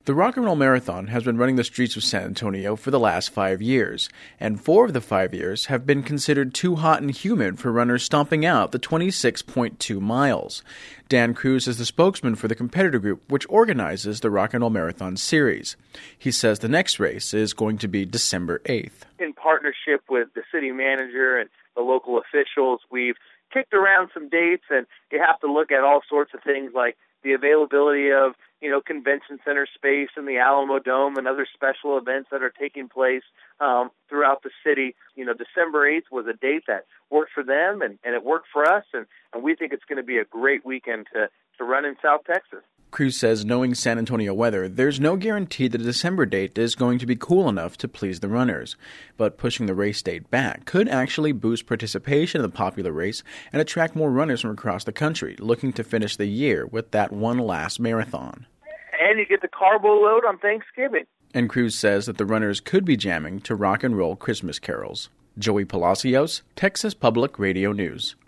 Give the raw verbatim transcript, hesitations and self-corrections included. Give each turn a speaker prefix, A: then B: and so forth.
A: The Rock and Roll Marathon has been running the streets of San Antonio for the last five years, and four of the five years have been considered too hot and humid for runners stomping out the twenty-six point two miles. Dan Cruz is the spokesman for the competitor group which organizes the Rock and Roll Marathon series. He says the next race is going to be December eighth.
B: In partnership with the city manager and the local officials, we've kicked around some dates, and you have to look at all sorts of things like the availability of, you know, convention center space and the Alamo Dome and other special events that are taking place um, throughout the city. You know, December eighth was a date that worked for them, and, and it worked for us, and, and we think it's going to be a great weekend to, to run in South Texas.
A: Cruz says knowing San Antonio weather, there's no guarantee that a December date is going to be cool enough to please the runners. But pushing the race date back could actually boost participation in the popular race and attract more runners from across the country looking to finish the year with that one last marathon.
B: And you get the carbo load on Thanksgiving.
A: And Cruz says that the runners could be jamming to rock and roll Christmas carols. Joey Palacios, Texas Public Radio News.